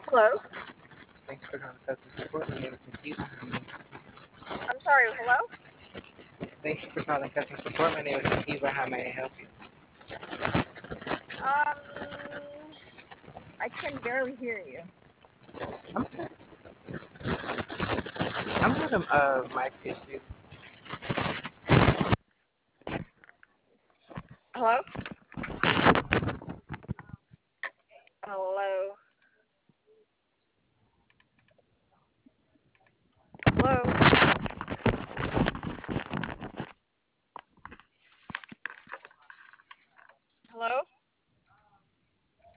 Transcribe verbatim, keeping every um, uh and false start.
Hello? Thanks for calling customer support. My name is Nikita. I'm sorry, hello? Thank you for calling customer support. My name is Nikita. How may I help you? Um, I can barely hear you. I'm sorry. I'm having a mic issue. Hello?